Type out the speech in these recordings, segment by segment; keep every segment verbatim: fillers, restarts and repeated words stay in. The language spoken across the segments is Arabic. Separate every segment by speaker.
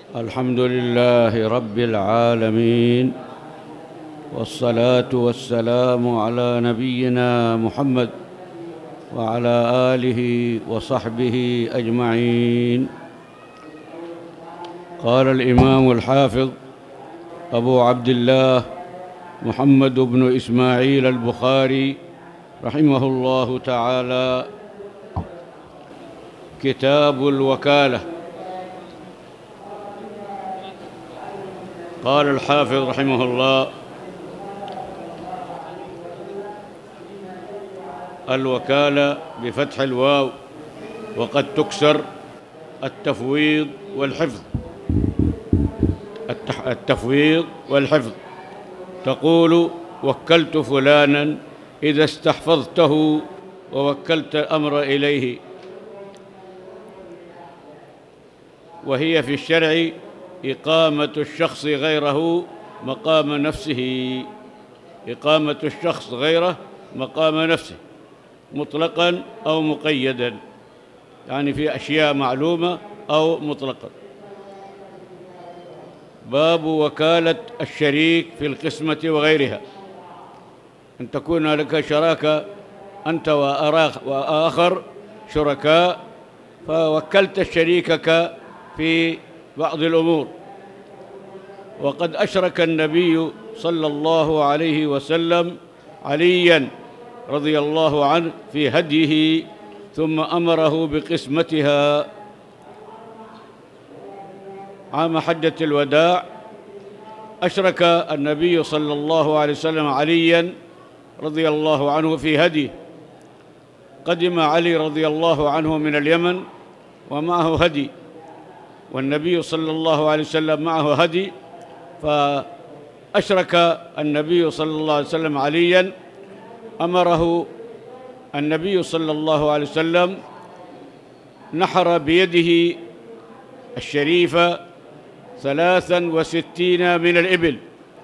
Speaker 1: الحمد لله رب العالمين، والصلاة والسلام على نبينا محمد وعلى آله وصحبه أجمعين. قال الإمام الحافظ أبو عبد الله محمد بن إسماعيل البخاري رحمه الله تعالى: كتاب الوكالة. قال الحافظ رحمه الله: الوكالة بفتح الواو، وقد تكسر التفويض والحفظ. التفويض والحفظ، تقول: وكلت فلانا إذا استحفظته ووكلت الأمر إليه. وهي في الشرع إقامة الشخص غيره مقام نفسه، إقامة الشخص غيره مقام نفسه مطلقاً أو مقيداً، يعني في أشياء معلومة أو مطلقاً. باب وكالة الشريك في القسمة وغيرها، أن تكون لك شراكة أنت وآخر شركاء، فوكلت شريكك في بعض الأمور. وقد أشرك النبي صلى الله عليه وسلم علياً رضي الله عنه في هديه، ثم أمره بقسمتها عام حجة الوداع. أشرك النبي صلى الله عليه وسلم علياً رضي الله عنه في هديه. قدم علي رضي الله عنه من اليمن ومعه هدي، والنبي صلى الله عليه وسلم معه هدي، فأشرك النبي صلى الله عليه وسلم علياً. أمره النبي صلى الله عليه وسلم، نحر بيده الشريفة ثلاثا وستين من الإبل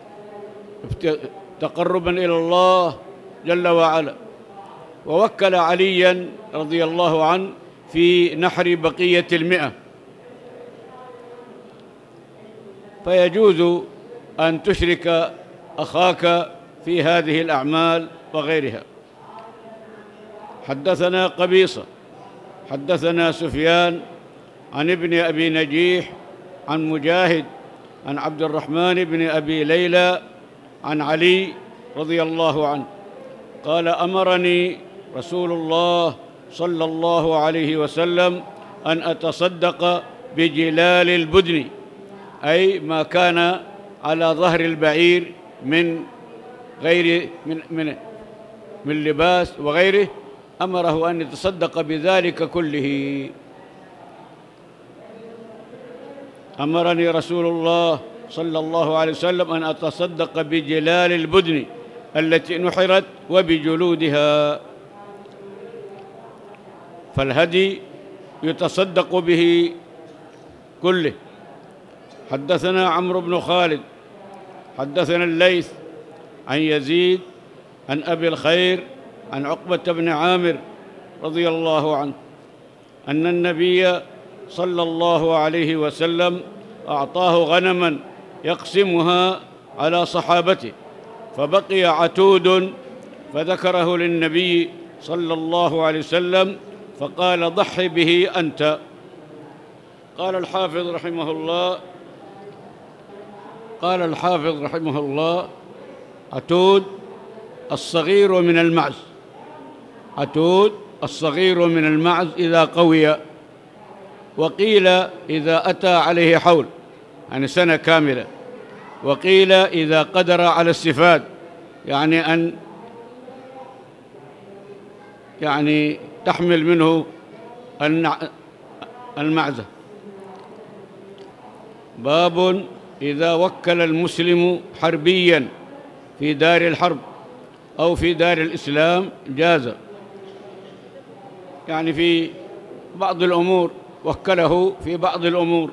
Speaker 1: تقربا إلى الله جل وعلا، ووكل عليا رضي الله عنه في نحر بقية المئة. فيجوز أن تشرك أخاك في هذه الأعمال وغيرها. حدثنا قبيصة حدثنا سفيان عن ابن أبي نجيح عن مجاهد عن عبد الرحمن بن أبي ليلى عن علي رضي الله عنه قال: أمرني رسول الله صلى الله عليه وسلم أن أتصدق بجلال البدن، أي ما كان على ظهر البعير من غير من من من لباس وغيره. أمره أن يتصدق بذلك كله. أمرني رسول الله صلى الله عليه وسلم أن أتصدق بجلال البدن التي نحرت وبجلودها، فالهدي يتصدق به كله. حدثنا عمرو بن خالد حدثنا الليث عن يزيد عن أبي الخير عن عقبة بن عامر رضي الله عنه أن النبي صلى الله عليه وسلم أعطاه غنماً يقسمها على صحابته، فبقي عتود فذكره للنبي صلى الله عليه وسلم فقال: ضح به أنت. قال الحافظ رحمه الله قال الحافظ رحمه الله عتود الصغير من المعز، عتود الصغير من المعز إذا قوي، وقيل إذا أتى عليه حول، يعني سنة كاملة، وقيل إذا قدر على السفاد، يعني أن يعني تحمل منه المعزة. باب إذا وكل المسلم حربياً في دار الحرب أو في دار الإسلام جاز، يعني في بعض الأمور وكله في بعض الأمور.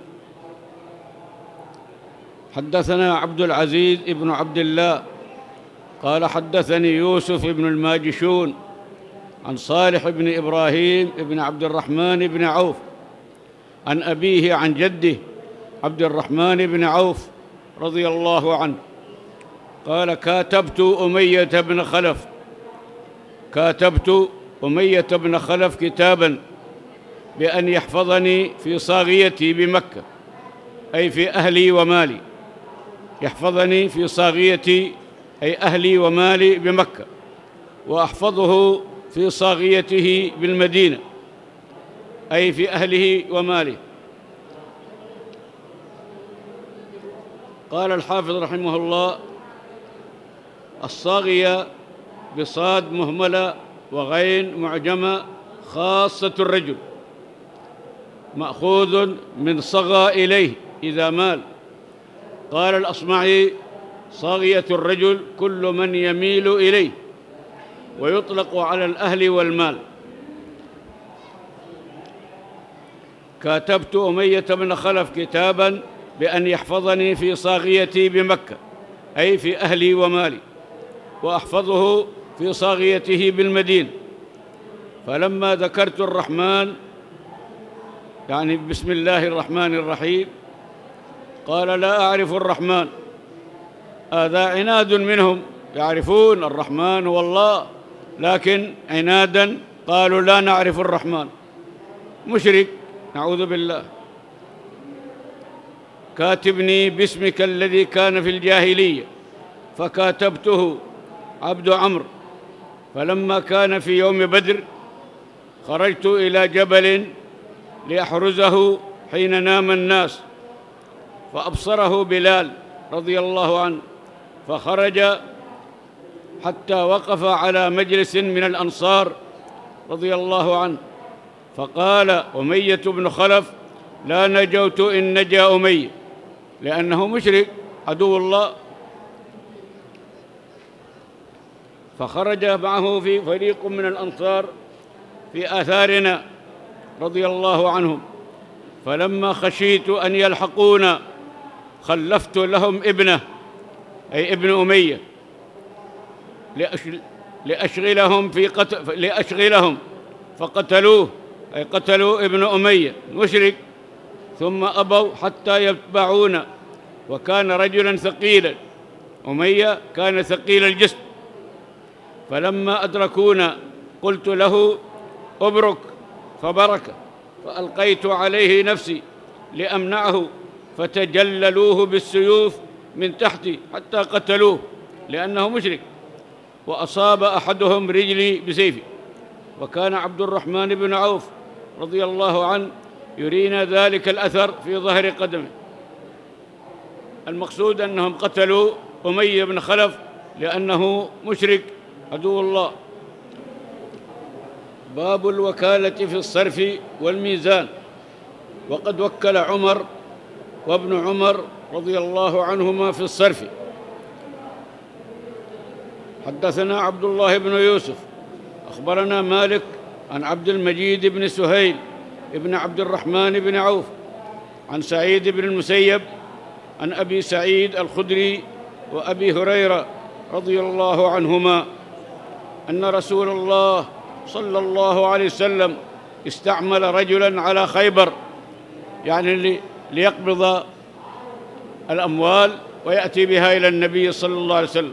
Speaker 1: حدثنا عبد العزيز بن عبد الله قال: حدثني يوسف بن الماجشون عن صالح بن إبراهيم بن عبد الرحمن بن عوف عن أبيه عن جده عبد الرحمن بن عوف رضي الله عنه قال: كاتبت أمية بن خلف كاتبت أمية بن خلف كتابا بأن يحفظني في صاغيتي بمكة، أي في أهلي ومالي، يحفظني في صاغيتي أي أهلي ومالي بمكة، وأحفظه في صاغيته بالمدينة، أي في أهله وماله. قال الحافظ رحمه الله: الصاغية بصاد مهملة وغين معجمة خاصة الرجل، مأخوذ من صغى إليه إذا مال. قال الأصمعي: صاغية الرجل كل من يميل إليه، ويطلق على الأهل والمال. كاتبت أمية بن خلف كتابا بأن يحفظني في صاغيتي بمكة، أي في أهلي ومالي، وأحفظه في صاغيته بالمدينة. فلما ذكرت الرحمن، يعني بسم الله الرحمن الرحيم، قال: لا أعرف الرحمن. هذا عناد منهم، يعرفون الرحمن هو الله، لكن عنادا قالوا: لا نعرف الرحمن. مشرك، نعوذ بالله. كاتبني باسمك الذي كان في الجاهلية، فكاتبته عبد عمرو. فلما كان في يوم بدر خرجت إلى جبل لأحرزه حين نام الناس، فأبصره بلال رضي الله عنه، فخرج حتى وقف على مجلس من الأنصار رضي الله عنه، فقال أمية بن خلف: لا نجوت إن نجا أمية، لأنه مشرك عدو الله. فخرج معه في فريق من الأنصار في آثارنا رضي الله عنهم، فلما خشيت أن يلحقونا خلفت لهم ابنه، أي ابن أمية، لأشغلهم في قتل لأشغلهم فقتلوه، أي قتلوا ابن أمية مشرك، ثم أبوا حتى يتبعونا، وكان رجلا ثقيلا، أمية كان ثقيل الجسم. فلما أدركونا قلت له: أبرك، فبرك، فألقيت عليه نفسي لأمنعه، فتجللوه بالسيوف من تحتي حتى قتلوه لأنه مشرك، وأصاب أحدهم رجلي بسيفي. وكان عبد الرحمن بن عوف رضي الله عنه يرينا ذلك الأثر في ظهر قدمه. المقصود أنهم قتلوا أمية بن خلف لأنه مشرك عدو الله. باب الوكالة في الصرف والميزان. وقد وكل عمر وابن عمر رضي الله عنهما في الصرف. حدثنا عبد الله بن يوسف أخبرنا مالك عن عبد المجيد بن سهيل ابن عبد الرحمن بن عوف عن سعيد بن المسيب عن أبي سعيد الخدري وأبي هريرة رضي الله عنهما أن رسول الله صلى الله عليه وسلم استعمل رجلاً على خيبر، يعني ليقبض الأموال ويأتي بها إلى النبي صلى الله عليه وسلم.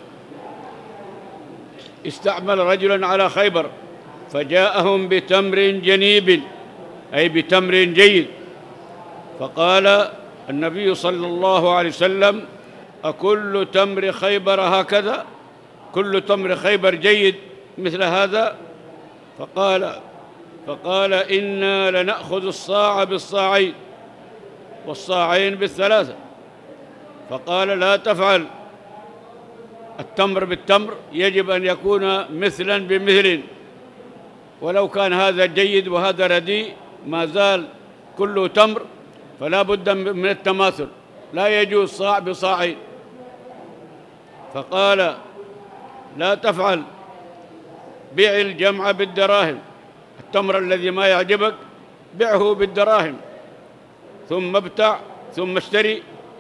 Speaker 1: استعمل رجلاً على خيبر فجاءهم بتمر جنيب، أي بتمر جيد، فقال النبي صلى الله عليه وسلم: أكل تمر خيبر هكذا؟ كل تمر خيبر جيد مثل هذا؟ فقال فقال إنا لنأخذ الصاع بالصاعين والصاعين بالثلاثة. فقال: لا تفعل، التمر بالتمر يجب أن يكون مثلا بمثل، ولو كان هذا جيد وهذا رديء ما زال كله تمر، فلا بد من التماثل، لا يجوز صاع بصاعين. فقال: لا تفعل، بيع الجمع بالدراهم، التمر الذي ما يعجبك بيعه بالدراهم، ثم ابتع ثم اشتري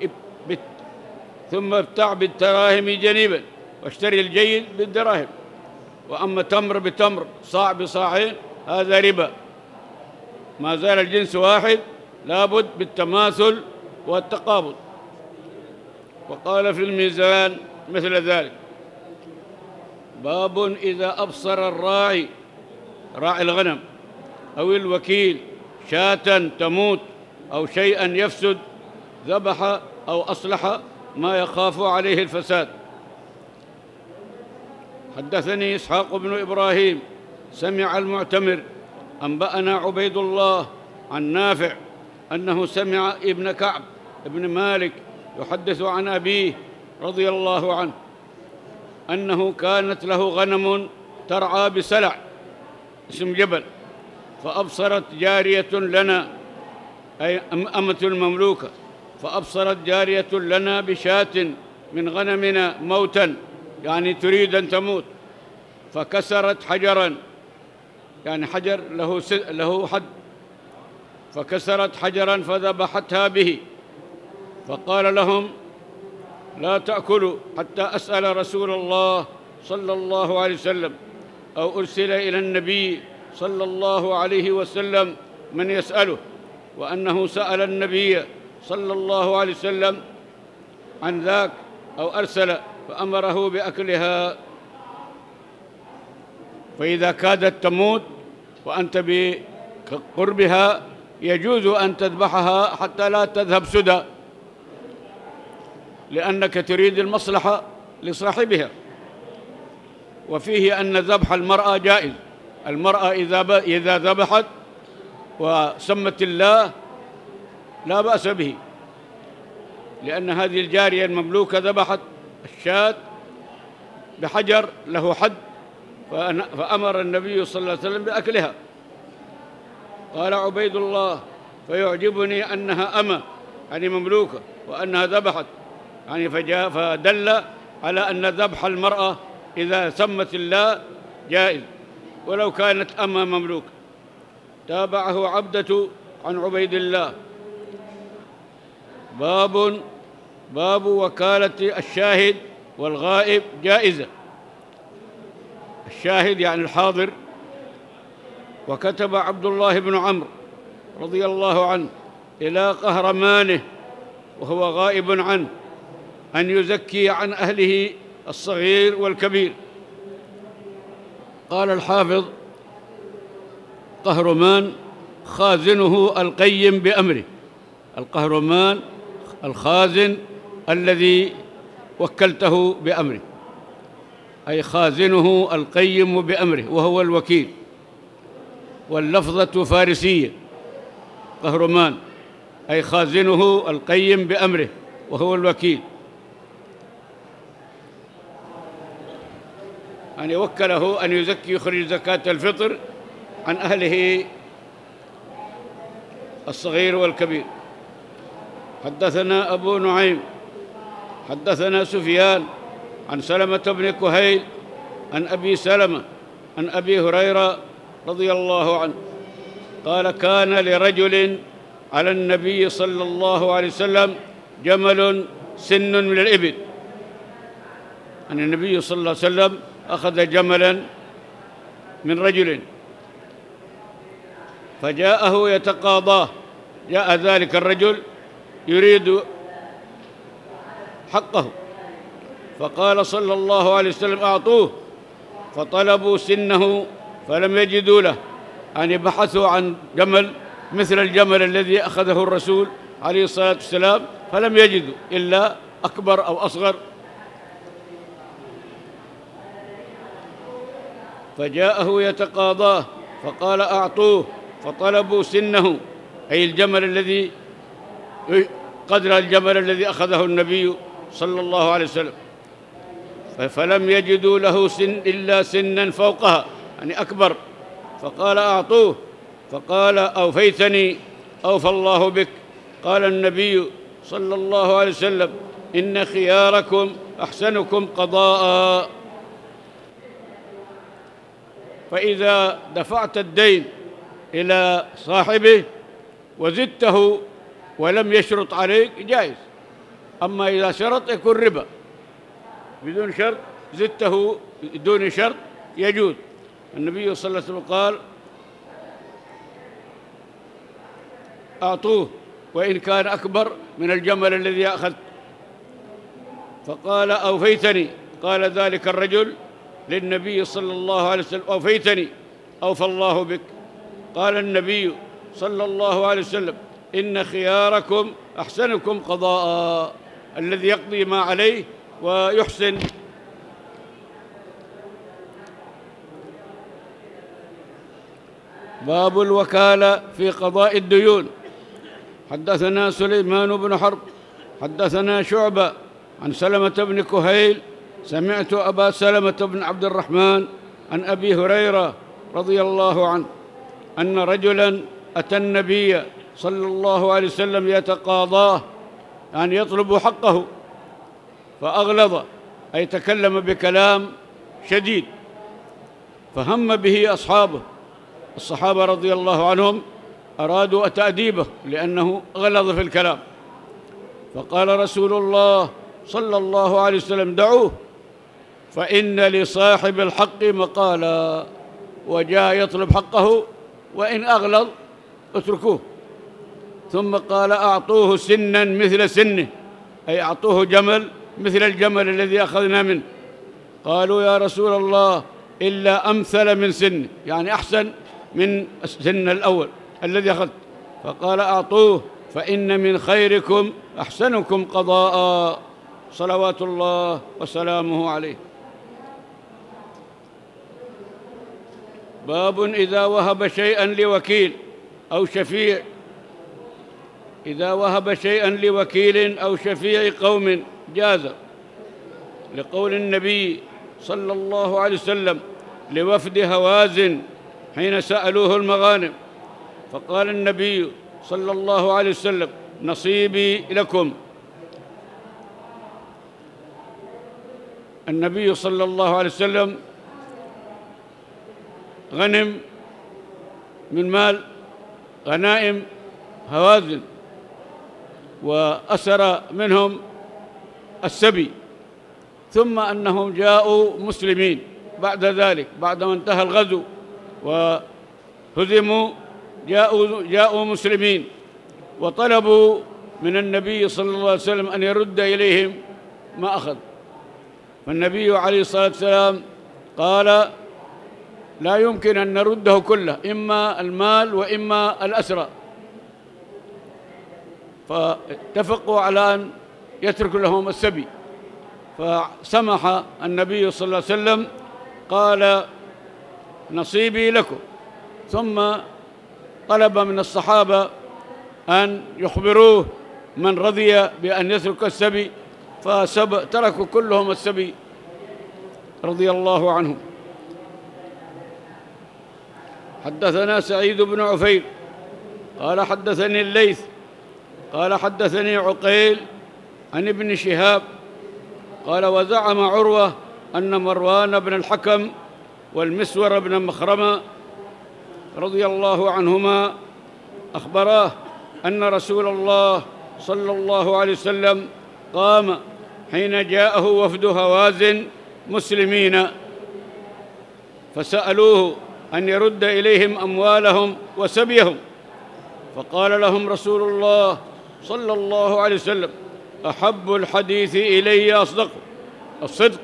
Speaker 1: ثم ابتع بالدراهم جنيبا واشتري الجيد بالدراهم. وأما تمر بتمر صاع بصاعين هذا ربا، ما زال الجنس واحد، لابد بالتماثل والتقابض. وقال في الميزان مثل ذلك. باب إذا أبصر الراعي راعي الغنم أو الوكيل شاة تموت أو شيئا يفسد ذبح أو أصلح ما يخاف عليه الفساد. حدثني إسحاق بن إبراهيم سمع المعتمر أنبأنا عبيد الله عن نافع أنه سمع ابن كعب ابن مالك يحدث عن أبيه رضي الله عنه أنه كانت له غنم ترعى بسلع اسم جبل، فأبصرت جارية لنا أي أمة المملوكة، فأبصرت جارية لنا بشاة من غنمنا موتا، يعني تريد أن تموت، فكسرت حجرا، يعني حجر له له حد، فكسرت حجرا فذبحتها به. فقال لهم: لا تأكلوا حتى أسأل رسول الله صلى الله عليه وسلم أو أرسل إلى النبي صلى الله عليه وسلم من يسأله، وأنه سأل النبي صلى الله عليه وسلم عن ذاك أو أرسل فأمره بأكلها. فإذا كادت تموت وأنت بقربها يجوز أن تذبحها حتى لا تذهب سدى، لأنك تريد المصلحة لصاحبها. وفيه أن ذبح المرأة جائز. المرأة إذا ذبحت وسمت الله لا بأس به، لأن هذه الجارية المملوكة ذبحت الشاة بحجر له حد، فأمر النبي صلى الله عليه وسلم بأكلها. قال عبيد الله: فيعجبني أنها أمة يعني مملوكة، وأنها ذبحت يعني فجاء فدل على أن ذبح المرأة إذا سمت الله جائز ولو كانت أمة مملوكة. تابعه عبدة عن عبيد الله. باب باب وكالة الشاهد والغائب جائزة. الشاهد يعني الحاضر. وكتب عبد الله بن عمرو رضي الله عنه إلى قهرمانه وهو غائب عنه أن يزكي عن أهله الصغير والكبير. قال الحافظ: قهرمان خازنه القيم بأمره. القهرمان الخازن الذي وكلته بأمره، أي خازنه القيم بأمره وهو الوكيل. واللفظة فارسية. قهرمان أي خازنه القيم بأمره وهو الوكيل، يعني وكله أن يزكي يخرج زكاة الفطر عن أهله الصغير والكبير. حدثنا أبو نعيم حدثنا سفيان عن سلمة بن كهيل عن أبي سلمة عن أبي هريرة رضي الله عنه قال: كان لرجل على النبي صلى الله عليه وسلم جمل سن من الإبل. أن النبي صلى الله عليه وسلم أخذ جملا من رجل فجاءه يتقاضاه. جاء ذلك الرجل يريد حقه، فقال صلى الله عليه وسلم: أعطوه. فطلبوا سنه فلم يجدوا له، يعني بحثوا عن جمل مثل الجمل الذي أخذه الرسول عليه الصلاة والسلام فلم يجدوا إلا أكبر أو أصغر. فجاءه يتقاضاه فقال: أعطوه. فطلبوا سنه أي الجمل الذي قدر الجمل الذي أخذه النبي صلى الله عليه وسلم، فلم يجدوا له سن إلا سنا فوقها يعني أكبر. فقال: أعطوه. فقال: أوفيتني أوفى الله بك. قال النبي صلى الله عليه وسلم: إن خياركم أحسنكم قضاء. فإذا دفعت الدين إلى صاحبه وزدته ولم يشرط عليك جائز، أما إذا شرط يكون ربا. بدون شرط زدته دون شرط يجوز. النبي صلى الله عليه وسلم قال: أعطوه. وإن كان أكبر من الجمل الذي أخذت. فقال: أوفيتني. قال ذلك الرجل للنبي صلى الله عليه وسلم: أوفيتني، أوفى الله بك. قال النبي صلى الله عليه وسلم: إن خياركم أحسنكم قضاء، الذي يقضي ما عليه ويحسن. باب الوكالة في قضاء الديون. حدثنا سليمان بن حرب حدثنا شعبة عن سلمة بن كهيل سمعت أبا سلمة بن عبد الرحمن عن أبي هريرة رضي الله عنه أن رجلاً أتى النبي صلى الله عليه وسلم يتقاضاه، يعني يطلب حقه، فأغلظ، أي تكلم بكلام شديد، فهم به أصحابه الصحابة رضي الله عنهم، أرادوا تأديبه لأنه غلظ في الكلام. فقال رسول الله صلى الله عليه وسلم: دعوه فإن لصاحب الحق مقالا. وجاء يطلب حقه، وإن أغلظ اتركوه. ثم قال: أعطوه سنا مثل سنه، أي أعطوه جمل مثل الجمل الذي أخذنا منه. قالوا: يا رسول الله إلا أمثل من سنه، يعني أحسن من السن الأول الذي أخذت. فقال: أعطوه فإن من خيركم أحسنكم قضاء، صلوات الله وسلامه عليه. باب إذا وهب شيئا لوكيل أو شفيع. إذا وهب شيئا لوكيل أو شفيع قوم جاز، لقول النبي صلى الله عليه وسلم لوفد هوازن حين سألوه المغانم، فقال النبي صلى الله عليه وسلم: نصيبي لكم. النبي صلى الله عليه وسلم غنم من مال غنائم هوازن، وأسر منهم السبي، ثم أنهم جاءوا مسلمين بعد ذلك، بعدما انتهى الغزو وهزموا، جاءوا, جاءوا مسلمين، وطلبوا من النبي صلى الله عليه وسلم أن يرد إليهم ما أخذ. فالنبي عليه الصلاة والسلام قال: لا يمكن أن نرده كله، إما المال وإما الأسرى. فاتفقوا على أن يترك لهم السبي، فسمح النبي صلى الله عليه وسلم، قال: نصيبي لكم. ثم طلب من الصحابة أن يخبروه من رضي بأن يترك السبي، فتركوا كلهم السبي رضي الله عنهم. حدثنا سعيد بن عفير قال حدثني الليث قال حدثني عقيل عن ابن شهاب قال: وزعم عروة أن مروان بن الحكم والمسور بن مخرمة رضي الله عنهما أخبراه أن رسول الله صلى الله عليه وسلم قام حين جاءه وفد هوازن مسلمين، فسألوه أن يرد إليهم أموالهم وسبيهم، فقال لهم رسول الله صلى الله عليه وسلم: أحب الحديث إلي أصدقه، الصدق.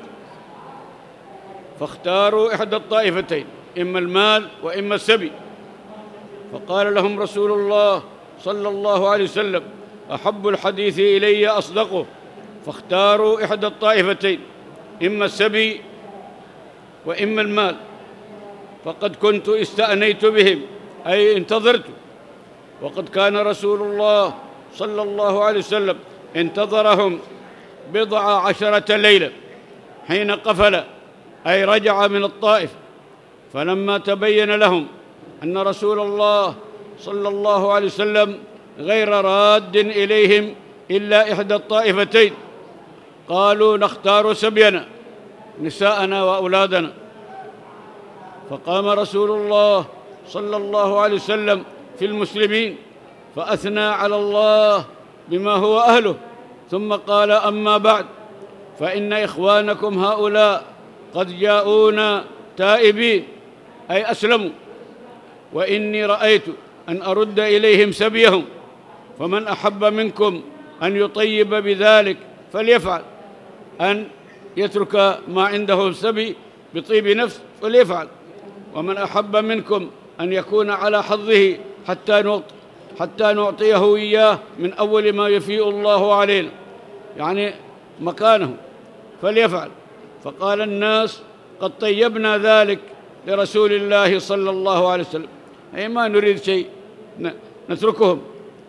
Speaker 1: فاختاروا إحدى الطائفتين، إما المال وإما السبي. فقال لهم رسول الله صلى الله عليه وسلم: أحب الحديث إلي أصدقه، فاختاروا إحدى الطائفتين، إما السبي وإما المال. فقد كنت استأنيت بهم، أي انتظرت، وقد كان رسول الله صلى الله عليه وسلم انتظرهم بضع عشرة ليلة حين قفل، أي رجع من الطائف. فلما تبين لهم أن رسول الله صلى الله عليه وسلم غير راد إليهم إلا إحدى الطائفتين، قالوا: نختار سبينا، نساءنا وأولادنا. فقام رسول الله صلى الله عليه وسلم في المسلمين فأثنى على الله بما هو أهله، ثم قال: أما بعد، فإن إخوانكم هؤلاء قد جاءونا تائبين، أي أسلموا، وإني رأيت أن أرد إليهم سبيهم، فمن أحب منكم أن يطيب بذلك فليفعل، أن يترك ما عنده السبي بطيب نفس فليفعل. ومن أحب منكم أن يكون على حظه حتى نعطي حتى نعطيه إياه من أول ما يفيء الله علينا، يعني مكانه، فليفعل. فقال الناس: قد طيبنا ذلك لرسول الله صلى الله عليه وسلم، أي ما نريد شيء نتركهم.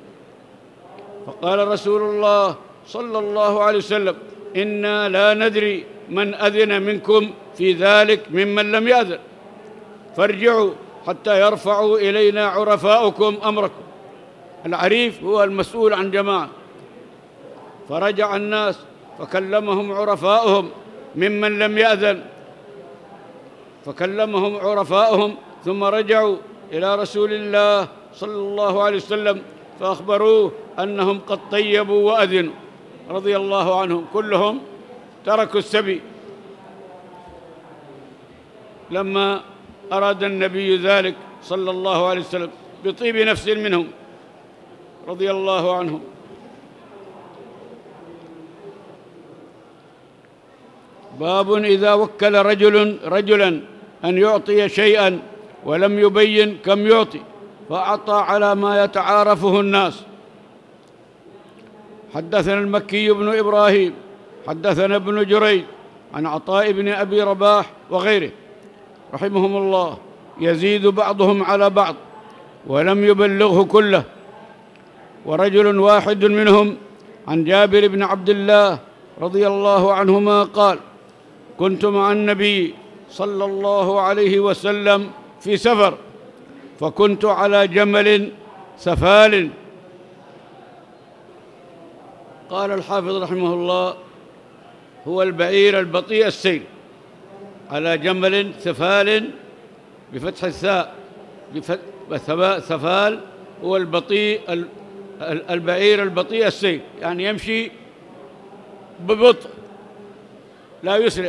Speaker 1: فقال رسول الله صلى الله عليه وسلم: إنا لا ندري من أذن منكم في ذلك ممن لم يأذن، فارجعوا حتى يرفعوا إلينا عرفاؤكم أمركم. العريف هو المسؤول عن جماعة. فرجع الناس فكلمهم عرفاؤهم ممن لم يأذن، فكلمهم عرفاؤهم ثم رجعوا إلى رسول الله صلى الله عليه وسلم فأخبروه أنهم قد طيبوا وأذنوا رضي الله عنهم، كلهم تركوا السبي. لما أراد النبي ذلك صلى الله عليه وسلم بطيب نفس منهم رضي الله عنهم. باب إذا وكل رجل رجلا أن يعطي شيئا ولم يبين كم يعطي فأعطى على ما يتعارفه الناس. حدثنا المكي بن إبراهيم حدثنا ابن جريج عن عطاء بن أبي رباح وغيره رحمهم الله يزيد بعضهم على بعض ولم يبلغه كله. ورجل واحد منهم عن جابر بن عبد الله رضي الله عنهما قال: كنت مع النبي صلى الله عليه وسلم في سفر، فكنت على جمل سفال. قال الحافظ رحمه الله: هو البعير البطيء السير. على جمل سفال بفتح الثاء، سفال هو البطيء البعير البطيء السير، يعني يمشي ببطء لا يسرع.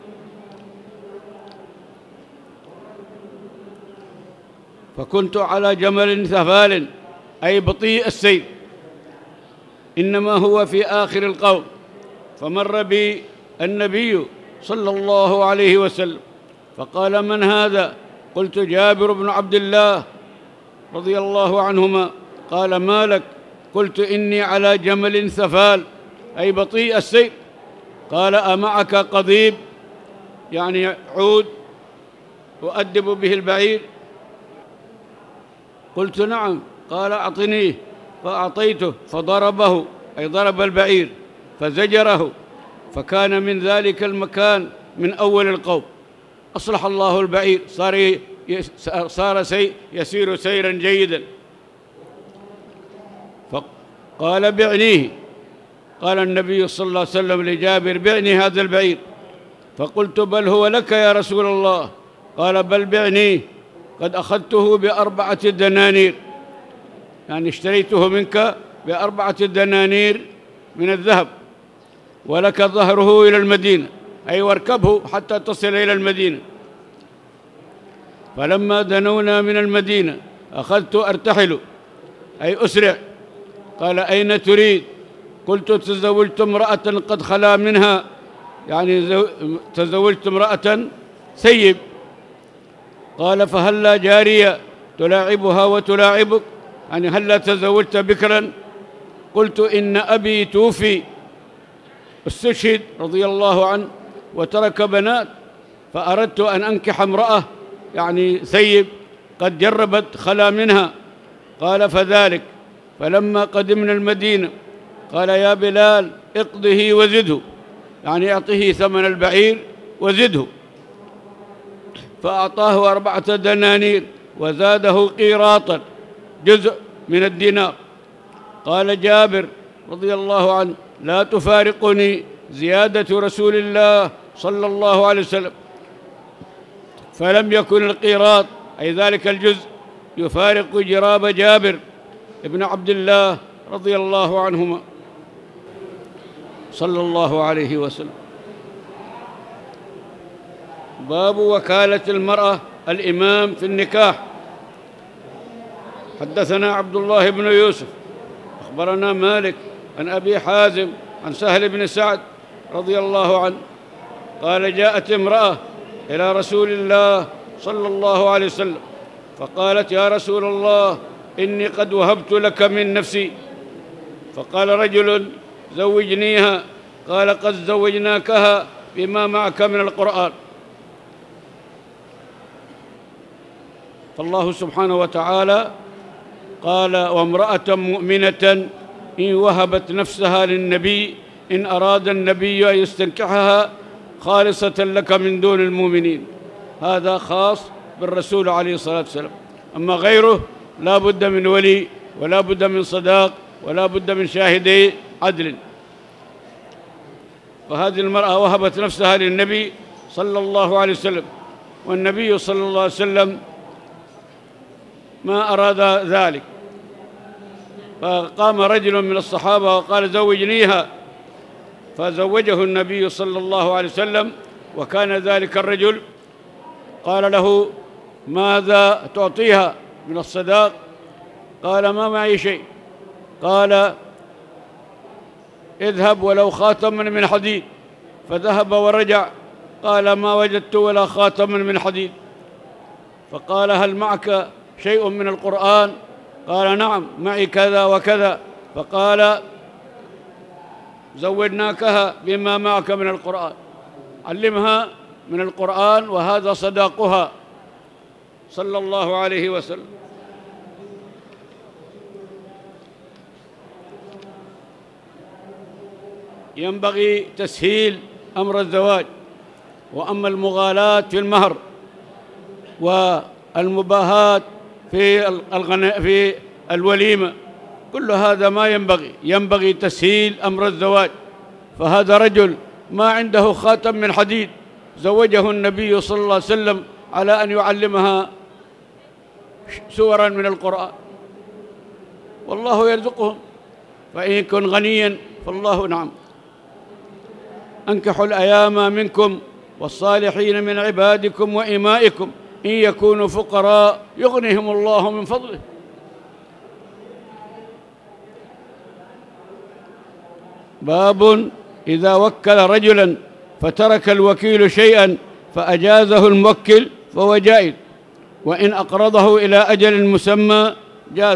Speaker 1: فكنت على جمل سفال أي بطيء السير، إنما هو في آخر القوم. فمر بي النبي صلى الله عليه وسلم فقال: من هذا؟ قلت: جابر بن عبد الله رضي الله عنهما. قال: ما لك؟ قلت: إني على جمل سفال أي بطيء السير. قال: أمعك قضيب؟ يعني عود أؤدب به البعير؟ قلت: نعم. قال: أعطنيه. فأعطيته فضربه أي ضرب البعير فزجره، فكان من ذلك المكان من أول القوم. أصلح الله البعير، صار صار سي يسير سيرا جيدا. فقال: بعنيه. قال النبي صلى الله عليه وسلم لجابر: بعني هذا البعير. فقلت: بل هو لك يا رسول الله. قال: بل بعنيه، قد أخذته بأربعة دنانير، يعني اشتريته منك بأربعة دنانير من الذهب، ولك ظهره إلى المدينة، أي واركبه حتى تصل إلى المدينة. فلما دنونا من المدينة أخذت أرتحل أي أسرع. قال: أين تريد؟ قلت: تزوجت امرأة قد خلا منها، يعني تزوجت امرأة سيب. قال: فهلا جارية تلاعبها وتلاعبك، يعني هلا تزوجت بكرا؟ قلت: إن أبي توفي، استشهد رضي الله عنه وترك بنات، فأردت أن أنكح امرأة يعني سيب قد جربت خلا منها. قال: فذلك. فلما قدمنا المدينة قال: يا بلال اقضه وزده، يعني أعطه ثمن البعير وزده. فأعطاه أربعة دنانير وزاده قيراطا جزء من الدينار. قال جابر رضي الله عنه: لا تفارقني زيادة رسول الله صلى الله عليه وسلم. فلم يكن القيراط أي ذلك الجزء يفارق جراب جابر ابن عبد الله رضي الله عنهما صلى الله عليه وسلم. باب وكالة المرأة الإمام في النكاح. حدثنا عبد الله بن يوسف أخبرنا مالك عن أبي حازم عن سهل بن سعد رضي الله عنه قال جاءت امرأة إلى رسول الله صلى الله عليه وسلم فقالت يا رسول الله إني قد وهبت لك من نفسي. فقال رجل زوجنيها. قال قد زوجناكها بما معك من القرآن. فالله سبحانه وتعالى قال وامرأة مؤمنة إن وهبت نفسها للنبي إن أراد النبي أن يستنكحها خالصة لك من دون المؤمنين. هذا خاص بالرسول عليه الصلاة والسلام، أما غيره لا بد من ولي ولا بد من صداق ولا بد من شاهدي عدل. فهذه المرأة وهبت نفسها للنبي صلى الله عليه وسلم، والنبي صلى الله عليه وسلم ما أراد ذلك، فقام رجل من الصحابة وقال زوجنيها، فزوجه النبي صلى الله عليه وسلم. وكان ذلك الرجل قال له ماذا تعطيها من الصداق؟ قال ما معي شيء. قال اذهب ولو خاتما من حديد. فذهب ورجع قال ما وجدت ولا خاتما من حديد. فقال هل معك شيء من القرآن؟ قال نعم معي كذا وكذا. فقال زوجناكها بما معك من القرآن، علمها من القرآن وهذا صداقها صلى الله عليه وسلم. ينبغي تسهيل أمر الزواج، وأما المغالاة في المهر والمباهاة في الغناء في الوليمة كل هذا ما ينبغي. ينبغي تسهيل أمر الزواج. فهذا رجل ما عنده خاتم من حديد زوجه النبي صلى الله عليه وسلم على أن يعلمها سورا من القرآن، والله يرزقهم، فإن يكن غنيا فالله نعم. أنكحوا الأيام منكم والصالحين من عبادكم وإمائكم إن يكونوا فقراء يغنيهم الله من فضله. باب إذا وكل رجلا فترك الوكيل شيئا فأجازه الموكل فهو جائز، وإن أقرضه إلى أجل مسمى جاز.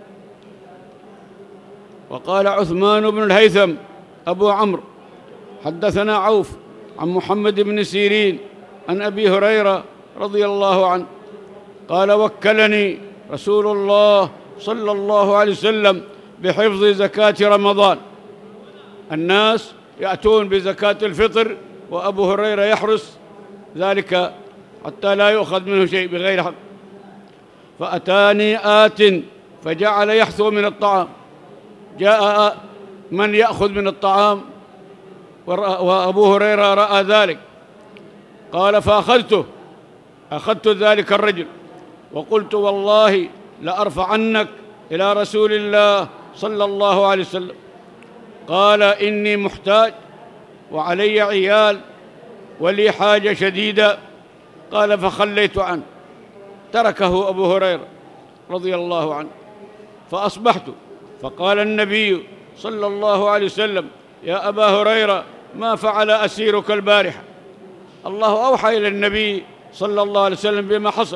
Speaker 1: وقال عثمان بن الهيثم أبو عمرو حدثنا عوف عن محمد بن سيرين عن أبي هريرة رضي الله عنه قال وكلني رسول الله صلى الله عليه وسلم بحفظ زكاة رمضان. الناس يأتون بزكاة الفطر وأبو هريرة يحرس ذلك حتى لا يؤخذ منه شيء بغير حق. فأتاني آت فجعل يحثو من الطعام. جاء من يأخذ من الطعام وأبو هريرة رأى ذلك، قال فأخذته أخذت ذلك الرجل وقلت والله لأرفعنك إلى رسول الله صلى الله عليه وسلم. قال إني محتاج وعلي عيال ولي حاجة شديدة. قال فخليت عنه، تركه أبو هريرة رضي الله عنه. فأصبحت فقال النبي صلى الله عليه وسلم يا أبا هريرة ما فعل أسيرك البارحة؟ الله أوحى إلى النبي صلى الله عليه وسلم بما حصل.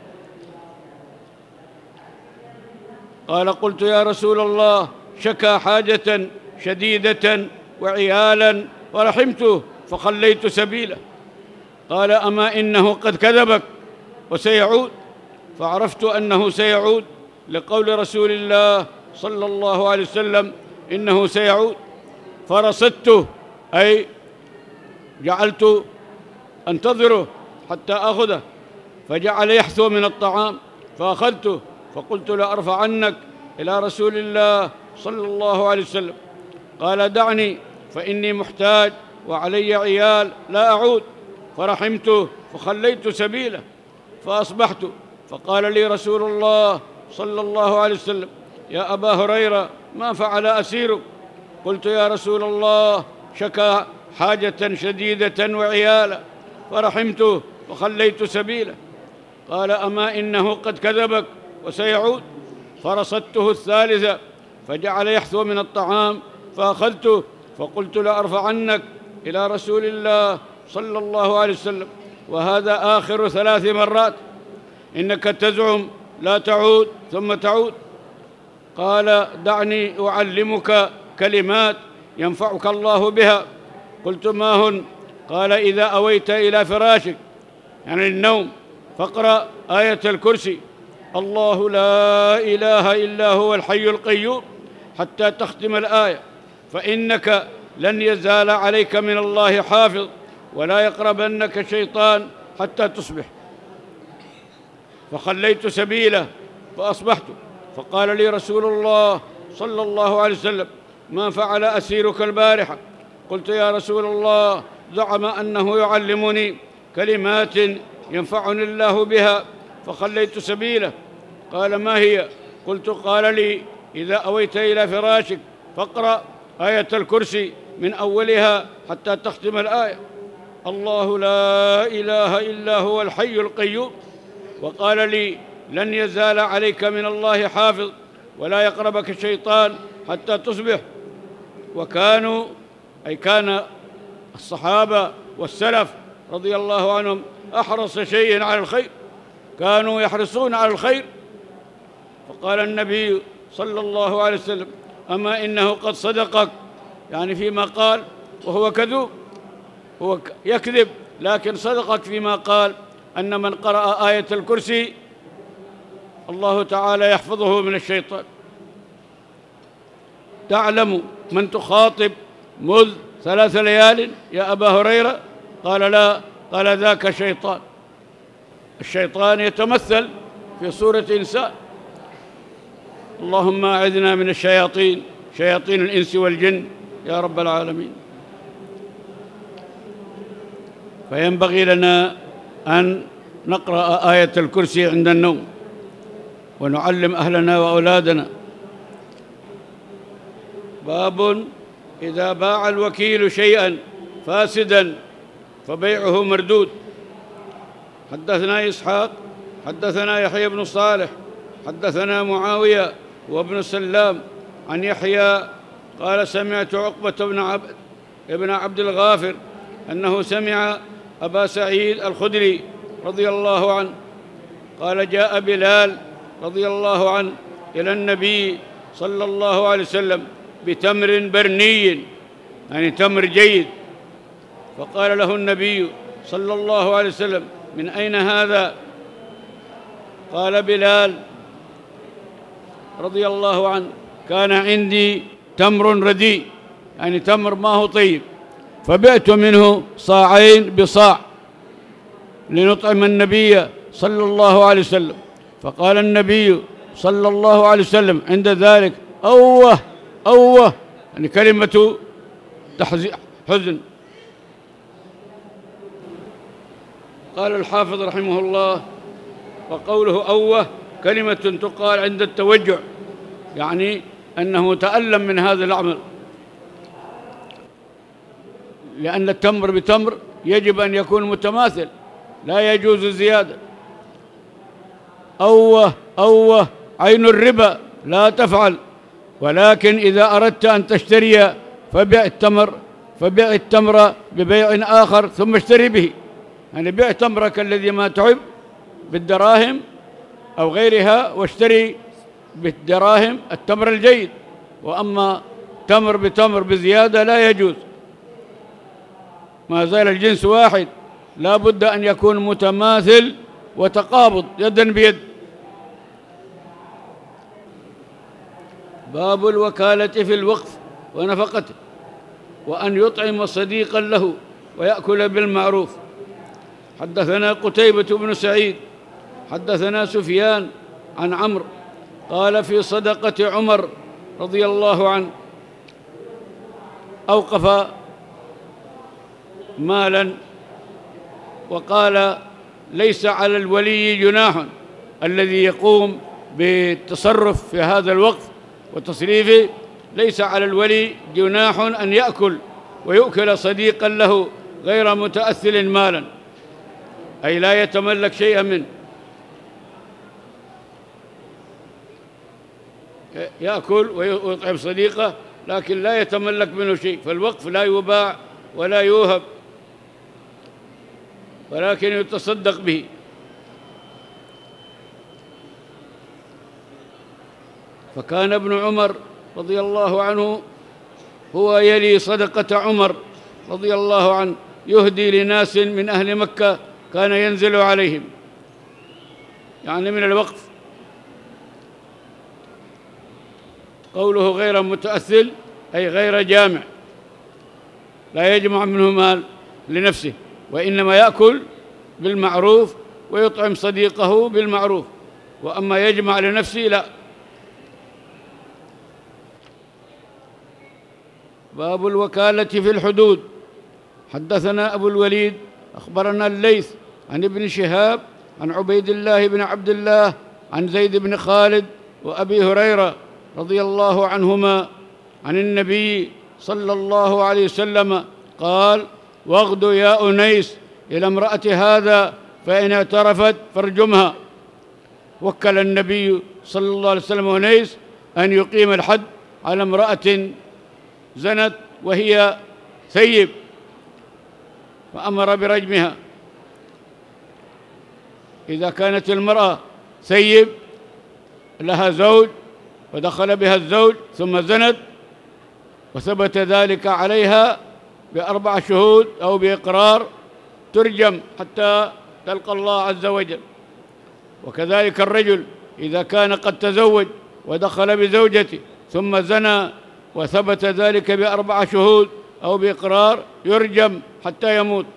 Speaker 1: قال قلت يا رسول الله شكى حاجة شديدة وعيالا ورحمته فخليت سبيله. قال أما إنه قد كذبك وسيعود؟ فعرفت أنه سيعود لقول رسول الله صلى الله عليه وسلم إنه سيعود. فرصدته أي جعلت أنتظره حتى أخذه، فجعل يحثو من الطعام فأخذته فقلت لأرفعنك إلى رسول الله صلى الله عليه وسلم. قال دعني فإني محتاج وعلي عيال لا أعود. فرحمته فخليت سبيله. فأصبحت فقال لي رسول الله صلى الله عليه وسلم يا أبا هريرة ما فعل أسيرك؟ قلت يا رسول الله شكى حاجة شديدة وعيالا فرحمته وخليت سبيله. قال أما إنه قد كذبك وسيعود؟ فرصدته الثالثة فجعل يحثو من الطعام فأخذته فقلت لأرفعنك إلى رسول الله صلى الله عليه وسلم، وهذا آخر ثلاث مرات، إنك تزعم لا تعود ثم تعود. قال دعني أعلمك كلمات ينفعك الله بها. قلت ما هن؟ قال إذا أويت إلى فراشك يعني النوم فاقرأ آية الكرسي، الله لا إله إلا هو الحي القيوم، حتى تختم الآية، فإنك لن يزال عليك من الله حافظ ولا يقربنك شيطان حتى تصبح. فخليت سبيله فأصبحت، فقال لي رسول الله صلى الله عليه وسلم ما فعل أسيرك البارحة؟ قلت يا رسول الله زعم أنه يعلمني كلمات ينفعني الله بها فخليت سبيله. قال ما هي؟ قلت قال لي إذا أويت إلى فراشك فاقرأ آية الكرسي من أولها حتى تختم الآية، الله لا إله إلا هو الحي القيوم. وقال لي لن يزال عليك من الله حافظ ولا يقربك الشيطان حتى تصبح. وكانوا أي كان الصحابة والسلف رضي الله عنهم أحرص شيء على الخير، كانوا يحرصون على الخير. فقال النبي صلى الله عليه وسلم أما إنه قد صدقك، يعني فيما قال، وهو كذوب، هو يكذب، لكن صدقك فيما قال أن من قرأ آية الكرسي الله تعالى يحفظه من الشيطان. تعلم من تخاطب مذ ثلاث ليال يا أبا هريرة؟ قال لا. قال ذاك شيطان. الشيطان يتمثل في صورة إنسان. اللهم أعذنا من الشياطين، شياطين الإنس والجن يا رب العالمين. فينبغي لنا أن نقرأ آية الكرسي عند النوم ونعلم أهلنا وأولادنا. باب إذا باع الوكيل شيئا فاسدا فبيعه مردود. حدثنا إسحاق حدثنا يحيى بن صالح حدثنا معاوية وابن سلام عن يحيى قال سمعت عقبة بن عبد ابن عبد الغافر أنه سمع أبا سعيد الخدري رضي الله عنه قال جاء بلال رضي الله عنه إلى النبي صلى الله عليه وسلم بتمر برني، يعني تمر جيد، فقال له النبي صلى الله عليه وسلم من أين هذا؟ قال بلال رضي الله عنه كان عندي تمر رديء، يعني تمر ما هو طيب، فبعت منه صاعين بصاع لنطعم النبي صلى الله عليه وسلم. فقال النبي صلى الله عليه وسلم عند ذلك أوه أوه، يعني كلمة حزن. قال الحافظ رحمه الله وقوله أوه كلمة تقال عند التوجع، يعني أنه تألم من هذا العمل، لأن التمر بتمر يجب أن يكون متماثل، لا يجوز زيادة. أوه أوه عين الربا لا تفعل، ولكن إذا أردت أن تشتري فبيع التمر فبيع التمر ببيع آخر ثم اشتري به، يعني بيع تمرك الذي ما تعب بالدراهم أو غيرها واشتري بالدراهم التمر الجيد، وأما تمر بتمر بزيادة لا يجوز. ما زال الجنس واحد، لا بد أن يكون متماثل وتقابض يدا بيد. باب الوكالة في الوقف ونفقته، وأن يطعم صديقا له ويأكل بالمعروف. حدثنا قتيبة بن سعيد حدثنا سفيان عن عمرو قال في صدقة عمر رضي الله عنه أوقف مالا وقال ليس على الولي جناح الذي يقوم بالتصرف في هذا الوقف وتصريفه، ليس على الولي جناح أن يأكل ويؤكل صديقا له غير متأثل مالا، أي لا يتملك شيئا منه. يأكل ويطعم صديقه، لكن لا يتملك منه شيء. فالوقف لا يباع ولا يوهب، ولكن يتصدق به. فكان ابن عمر رضي الله عنه هو يلي صدقة عمر رضي الله عنه، يهدي لناس من أهل مكة كان ينزل عليهم، يعني من الوقف. قوله غير متأثل أي غير جامع، لا يجمع منه مال لنفسه، وإنما يأكل بالمعروف ويطعم صديقه بالمعروف، وأما يجمع لنفسه لا. باب الوكالة في الحدود. حدثنا أبو الوليد أخبرنا الليث عن ابن شهاب عن عبيد الله بن عبد الله عن زيد بن خالد وأبي هريرة رضي الله عنهما عن النبي صلى الله عليه وسلم قال: واغدوا يا أنيس إلى امرأة هذا فإن اعترفت فارجمها. وكل النبي صلى الله عليه وسلم أنيس أن يقيم الحد على امرأة زنت وهي ثيب، فأمر برجمها. إذا كانت المرأة ثيب لها زوج ودخل بها الزوج ثم زنت وثبت ذلك عليها بأربع شهود أو بإقرار، ترجم حتى تلقى الله عز وجل. وكذلك الرجل إذا كان قد تزوج ودخل بزوجته ثم زنى وثبت ذلك بأربع شهود أو بإقرار، يرجم حتى يموت.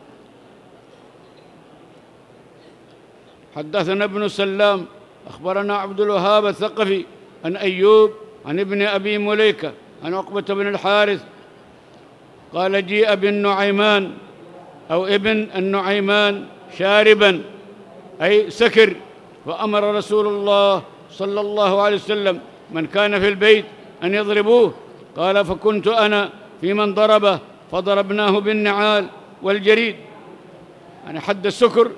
Speaker 1: حدثنا ابن سلام أخبرنا عبد الوهاب الثقفي عن أيوب عن ابن أبي مليكة عن عقبة بن الحارث قال: جيء بالنعيمان أو ابن النعيمان شاربا أي سكر، فأمر رسول الله صلى الله عليه وسلم من كان في البيت أن يضربوه. قال: فكنت أنا في من ضربه فضربناه بالنعال والجريد، يعني حد السكر.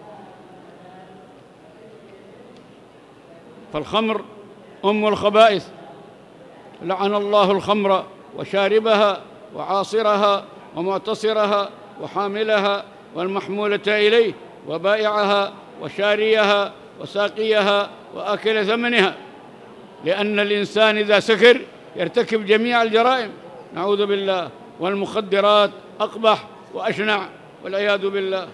Speaker 1: فالخمر أم الخبائث، لعن الله الخمر وشاربها وعاصرها ومعتصرها وحاملها والمحمولة إليه وبائعها وشاريها وساقيها وآكل ثمنها، لأن الإنسان إذا سكر يرتكب جميع الجرائم، نعوذ بالله، والمخدرات أقبح وأشنع والعياذ بالله.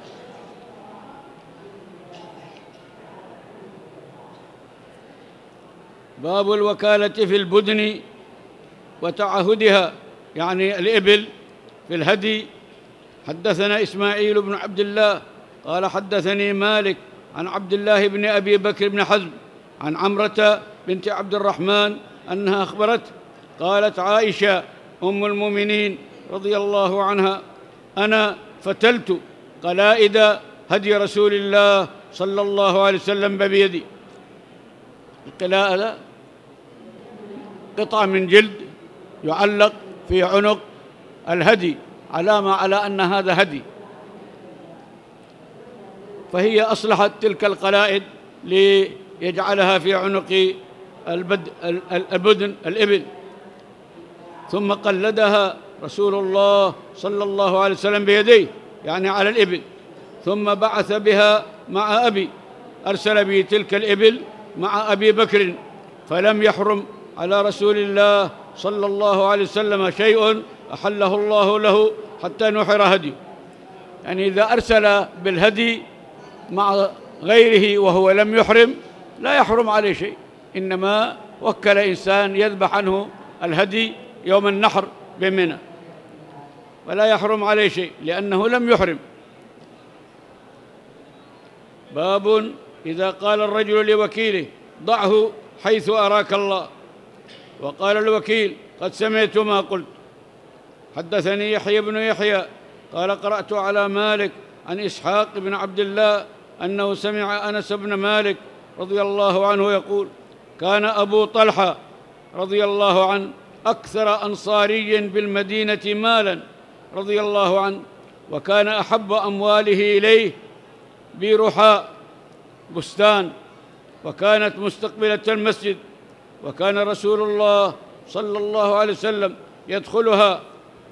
Speaker 1: باب الوكالة في البدن وتعهدها، يعني الإبل في الهدي. حدثنا إسماعيل بن عبد الله قال: حدثني مالك عن عبد الله بن أبي بكر بن حزم عن عمرة بنت عبد الرحمن أنها أخبرته قالت: عائشة أم المؤمنين رضي الله عنها: أنا فتلت قلائد هدي رسول الله صلى الله عليه وسلم بيدي. القلائد قطعة من جلد يعلق في عنق الهدي علامة على أن هذا هدي، فهي أصلحت تلك القلائد ليجعلها في عنق البد البدن الإبل، ثم قلدها رسول الله صلى الله عليه وسلم بيديه، يعني على الإبل، ثم بعث بها مع أبي، أرسل به تلك الإبل مع أبي بكر، فلم يحرم على رسول الله صلى الله عليه وسلم شيء أحله الله له حتى نحر هدي. يعني إذا أرسل بالهدي مع غيره وهو لم يحرم لا يحرم عليه شيء، إنما وكل إنسان يذبح عنه الهدي يوم النحر بمنى، ولا يحرم عليه شيء لأنه لم يحرم. باب إذا قال الرجل لوكيله: ضعه حيث أراك الله، وقال الوكيل: قد سمعت ما قلت. حدثني يحيى بن يحيى قال: قرأت على مالك عن إسحاق بن عبد الله أنه سمع أنس بن مالك رضي الله عنه يقول: كان أبو طلحة رضي الله عنه أكثر أنصاري بالمدينة مالا رضي الله عنه، وكان أحب أمواله إليه بيرحاء بستان، وكانت مستقبلة المسجد، وكان رسول الله صلى الله عليه وسلم يدخلها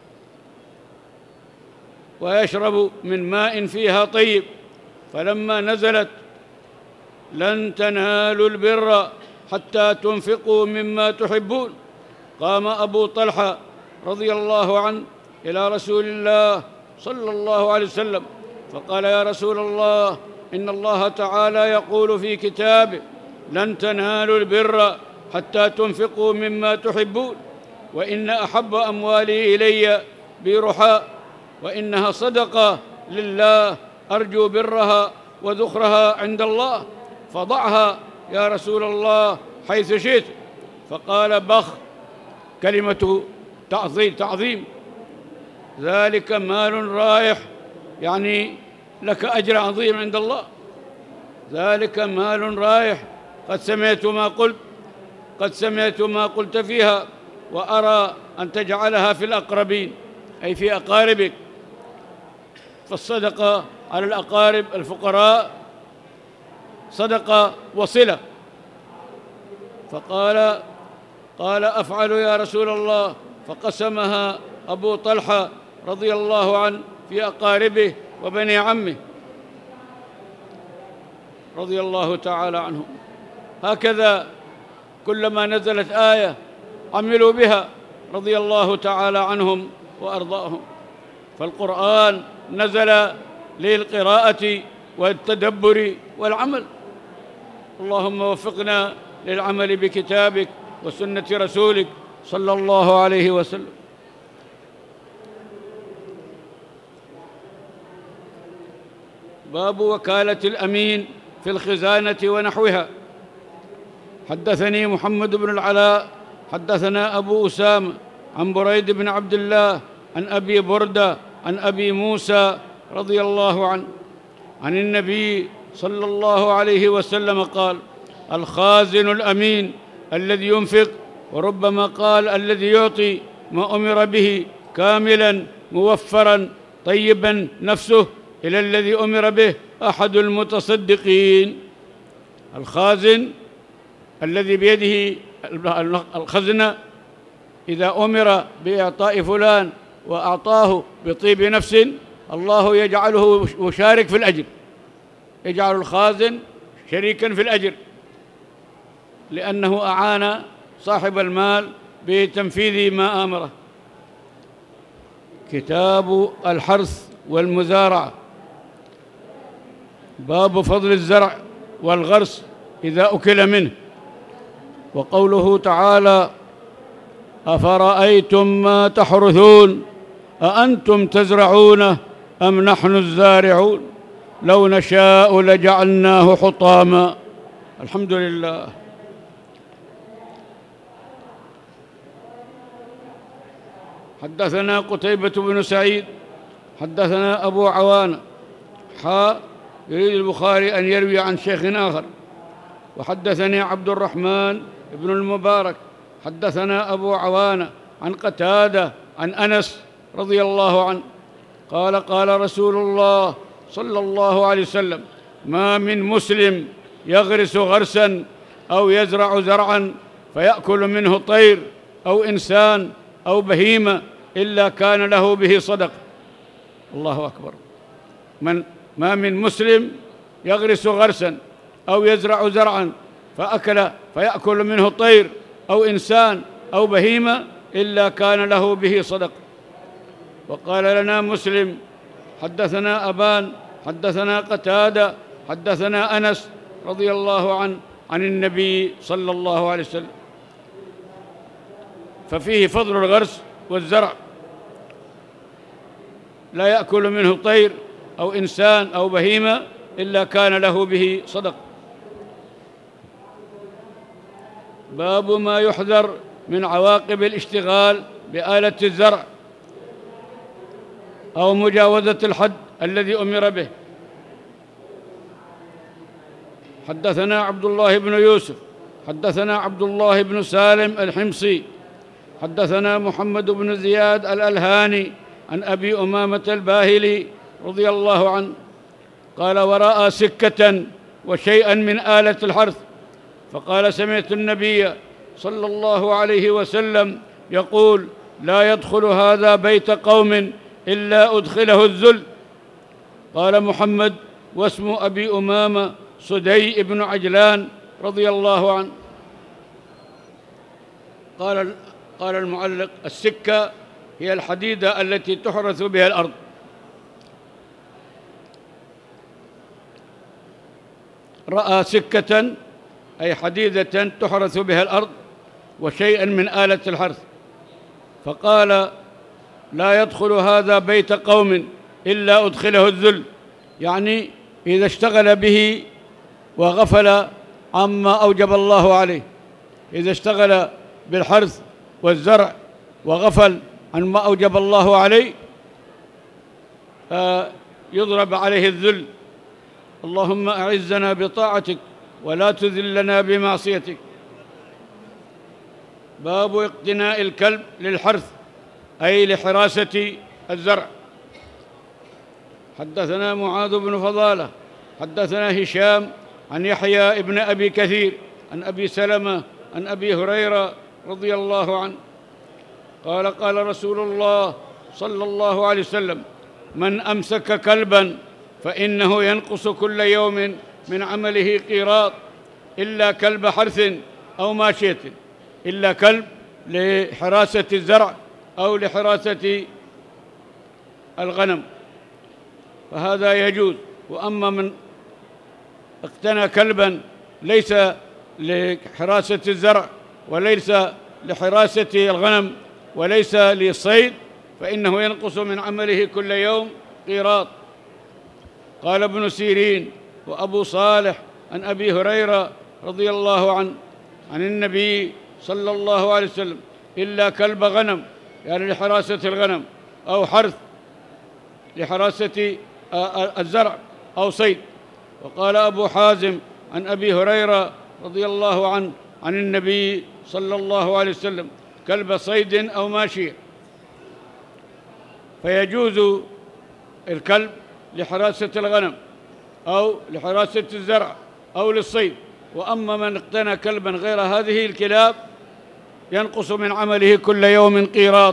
Speaker 1: ويشرب من ماء فيها طيب. فلما نزلت لن تنالوا البر حتى تنفقوا مما تحبون، قام أبو طلحة رضي الله عنه إلى رسول الله صلى الله عليه وسلم فقال: يا رسول الله، إن الله تعالى يقول في كتابه: لن تنالوا البر حتى تنفقوا مما تحبون، وإن أحب أموالي إلي برحاء، وإنها صدقة لله أرجو برها وذخرها عند الله، فضعها يا رسول الله حيث شئت. فقال: بخ، كلمة تعظيم تعظيم ذلك مال رايح، يعني لك أجر عظيم عند الله. ذلك مال رايح، قد سمعت ما قلت قد سمعت ما قلت فيها، وأرى أن تجعلها في الأقربين، أي في أقاربك. فالصدقة على الأقارب الفقراء صدقة وصلة. فقال قال أفعل يا رسول الله، فقسمها أبو طلحة رضي الله عنه في أقاربه وبني عمه رضي الله تعالى عنهم. هكذا كلما نزلت آية عملوا بها رضي الله تعالى عنهم وأرضاهم. فالقرآن نزل للقراءة والتدبر والعمل. اللهم وفقنا للعمل بكتابك وسنة رسولك صلى الله عليه وسلم. باب وكالة الأمين في الخزانة ونحوها. حدثني محمد بن العلاء حدثنا أبو أسامة عن بريد بن عبد الله عن أبي بردة عن أبي موسى رضي الله عنه عن النبي صلى الله عليه وسلم قال: الخازن الأمين الذي ينفق، وربما قال الذي يعطي ما أمر به كاملا موفرا طيبا نفسه إلى الذي أمر به أحد المتصدقين. الخازن الذي بيده الخزنة إذا أمر بإعطاء فلان وأعطاه بطيب نفس، الله يجعله مشارك في الأجر، يجعل الخازن شريكا في الأجر، لأنه أعان صاحب المال بتنفيذ ما آمره. كتاب الحرث والمزارعة. باب فضل الزرع والغرس إذا أكل منه. وقوله تعالى: أفرأيتم ما تحرثون أأنتم تزرعونه أم نحن الزارعون لو نشاء لجعلناه حطاما. الحمد لله. حدثنا قتيبة بن سعيد حدثنا أبو عوانة حاء يريد البخاري أن يروي عن شيخ آخر. وحدثني عبد الرحمن بن المبارك حدثنا أبو عوانة عن قتادة عن أنس رضي الله عنه قال: قال رسول الله صلى الله عليه وسلم: ما من مسلم يغرس غرسا أو يزرع زرعا فيأكل منه طير أو إنسان أو بهيمة إلا كان له به صدقة. الله أكبر. من ما من مسلم يغرس غرسا أو يزرع زرعا فأكل فيأكل منه طير أو إنسان أو بهيمة إلا كان له به صدقة. وقال لنا مسلم: حدثنا أبان حدثنا قتادة حدثنا أنس رضي الله عنه عن النبي صلى الله عليه وسلم. ففيه فضل الغرس والزرع، لا يأكل منه طير أو إنسان أو بهيمة إلا كان له به صدقة. باب ما يحذر من عواقب الاشتغال بآلة الزرع أو مجاوزة الحد الذي أمر به. حدثنا عبد الله بن يوسف حدثنا عبد الله بن سالم الحمصي حدثنا محمد بن زياد الألهاني عن أبي أمامة الباهلي رضي الله عنه قال: ورأى سكة وشيئا من آلة الحرث، فقال: سمعت النبي صلى الله عليه وسلم يقول: لا يدخل هذا بيت قوم إلا أدخله الذل. قال محمد: واسم أبي أمامة صدي بن عجلان رضي الله عنه. قال قال المعلق: السكة هي الحديدة التي تحرث بها الأرض. رأى سكة أي حديدة تحرث بها الأرض وشيئا من آلة الحرث، فقال: لا يدخل هذا بيت قوم إلا أدخله الذل، يعني إذا اشتغل به وغفل عما أوجب الله عليه، إذا اشتغل بالحرث والزرع وغفل عن ما أوجب الله عليه يضرب عليه الذل. اللهم أعزنا بطاعتك ولا تذلنا بمعصيتك. باب اقتناء الكلب للحرث أي لحراسة الزرع. حدثنا معاذ بن فضالة حدثنا هشام عن يحيى ابن أبي كثير عن أبي سلمة عن أبي هريرة رضي الله عنه قال: قال رسول الله صلى الله عليه وسلم: من أمسك كلبا فإنه ينقص كل يوم من عمله قيراط إلا كلب حرث أو ماشية، إلا كلب لحراسة الزرع أو لحراسة الغنم، فهذا يجوز. وأما من اقتنى كلبا ليس لحراسة الزرع وليس لحراسة الغنم وليس للصيد فإنه ينقص من عمله كل يوم قيراط. قال ابن سيرين وأبو صالح عن أبي هريرة رضي الله عنه عن النبي صلى الله عليه وسلم: إلا كلب غنم، يعني لحراسة الغنم، أو حرث لحراسة الزرع، أو صيد. وقال أبو حازم عن أبي هريرة رضي الله عنه عن النبي صلى الله عليه وسلم: كلب صيد أو ماشية. فيجوز الكلب لحراسة الغنم أو لحراسة الزرع أو للصيد. وأما من اقتنى كلبا غير هذه الكلاب ينقص من عمله كل يوم قيراط.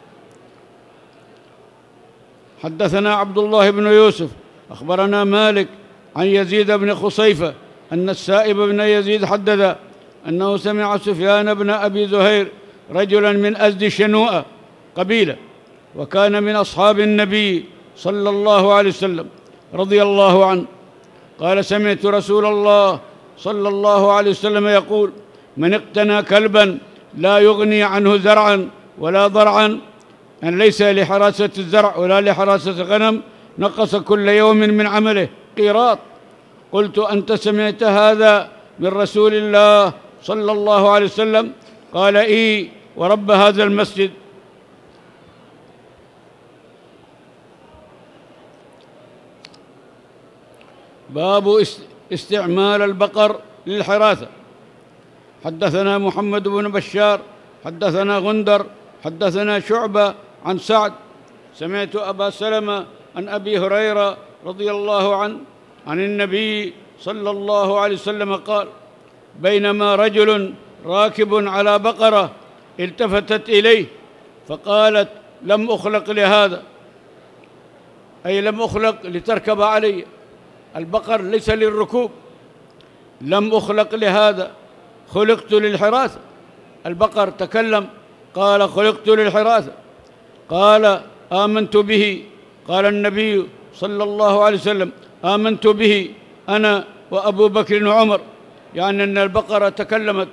Speaker 1: حدثنا عبد الله بن يوسف أخبرنا مالك عن يزيد بن خصيفة أن السائب بن يزيد حدث أنه سمع سفيان بن أبي زهير رجلا من أزد شنوءة قبيلة، وكان من أصحاب النبي صلى الله عليه وسلم رضي الله عنه، قال: سمعت رسول الله صلى الله عليه وسلم يقول: من اقتنى كلبا لا يغني عنه زرعا ولا ضرعا، أن ليس لحراسة الزرع ولا لحراسة الغنم، نقص كل يوم من عمله قيراط. قلت: أنت سمعت هذا من رسول الله صلى الله عليه وسلم؟ قال: إي ورب هذا المسجد. باب استعمال البقر للحراثة. حدثنا محمد بن بشار حدثنا غندر حدثنا شعبة عن سعد سمعت أبا سلمة عن أبي هريرة رضي الله عنه عن النبي صلى الله عليه وسلم قال: بينما رجل راكب على بقرة التفتت إليه فقالت: لم أخلق لهذا، أي لم أخلق لتركب علي، البقر ليس للركوب، لم أخلق لهذا، خلقت للحراثة. البقر تكلم قال: خلقت للحراثة. قال: آمنت به. قال النبي صلى الله عليه وسلم: آمنت به أنا وأبو بكر وعمر، يعني أن البقرة تكلمت.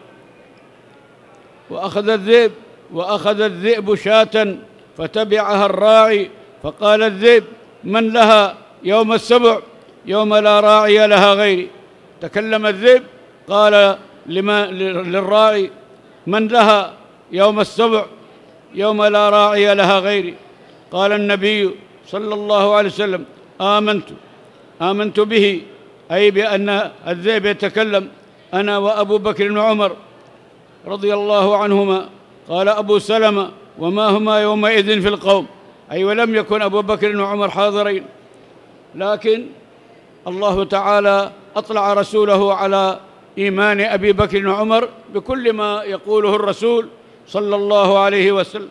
Speaker 1: وأخذ الذئب وأخذ الذئب شاة فتبعها الراعي فقال الذئب: من لها يوم السبع يوم لا راعي لها غيري. تكلم الذئب قال لما للراعي: من لها يوم السبع يوم لا راعي لها غيري. قال النبي صلى الله عليه وسلم: آمنت آمنت به، أي بأن الذئب يتكلم، أنا وأبو بكر وعمر رضي الله عنهما. قال أبو سلمة: وما هما يومئذ في القوم، أي ولم يكن أبو بكر وعمر حاضرين، لكن الله تعالى أطلع رسوله على إيمان أبي بكر وعمر بكل ما يقوله الرسول صلى الله عليه وسلم.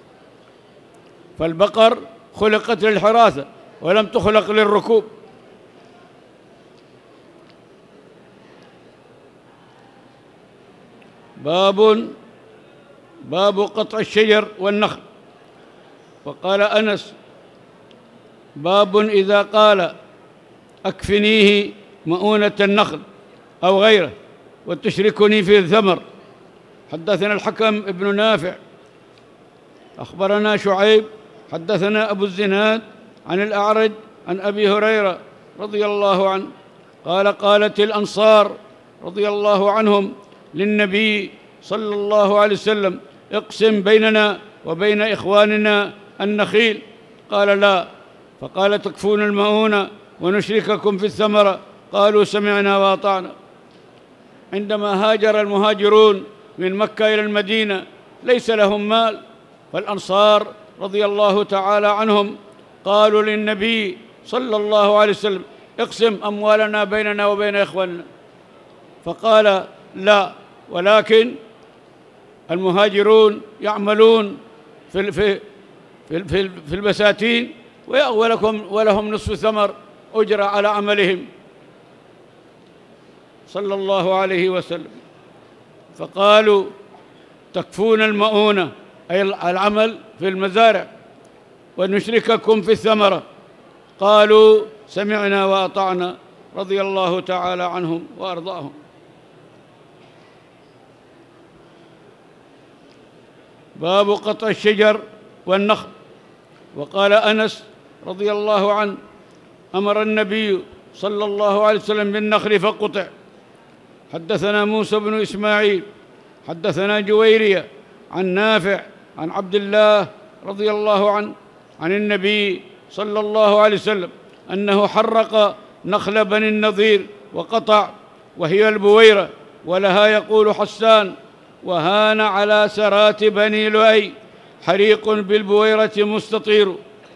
Speaker 1: فالبقر خلقت للحراثة ولم تخلق للركوب. باب باب قطع الشجر والنخل. وقال أنس: باب إذا قال أكفنيه مؤونة النخل أو غيره وتشركني في الثمر. حدثنا الحكم ابن نافع أخبرنا شعيب حدثنا أبو الزناد عن الأعرج عن أبي هريرة رضي الله عنه قال: قالت الأنصار رضي الله عنهم للنبي صلى الله عليه وسلم: اقسم بيننا وبين إخواننا النخيل. قال: لا. فقال: تكفون المؤونة ونشرككم في الثمرة. قالوا: سمعنا وأطعنا. عندما هاجر المهاجرون من مكة إلى المدينة ليس لهم مال، فالأنصار رضي الله تعالى عنهم قالوا للنبي صلى الله عليه وسلم: اقسم أموالنا بيننا وبين إخواننا. فقال: لا، ولكن المهاجرون يعملون في في في في البساتين ولكم ولهم نصف ثمر أجر على عملهم صلى الله عليه وسلم. فقالوا: تكفون المؤونة أي العمل في المزارع ونشرككم في الثمرة. قالوا: سمعنا وأطعنا رضي الله تعالى عنهم وأرضاهم. باب قطع الشجر والنخل. وقال أنس رضي الله عنه: أمر النبي صلى الله عليه وسلم بالنخل فقطع. حدثنا موسى بن إسماعيل حدثنا جويرية عن نافع عن عبد الله رضي الله عنه عن النبي صلى الله عليه وسلم أنه حرق نخل بني النضير وقطع، وهي البويرة، ولها يقول حسان: وهان على سرات بني لؤي حريق بالبويرة مستطير.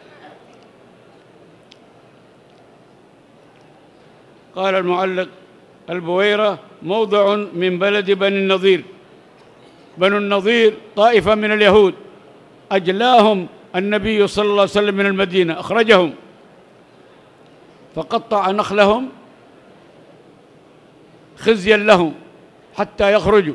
Speaker 1: قال المعلق: البويرة موضع من بلد بني النضير. بنو النضير طائفة من اليهود أجلاهم النبي صلى الله عليه وسلم من المدينة، أخرجهم فقطع نخلهم خزيا لهم حتى يخرجوا.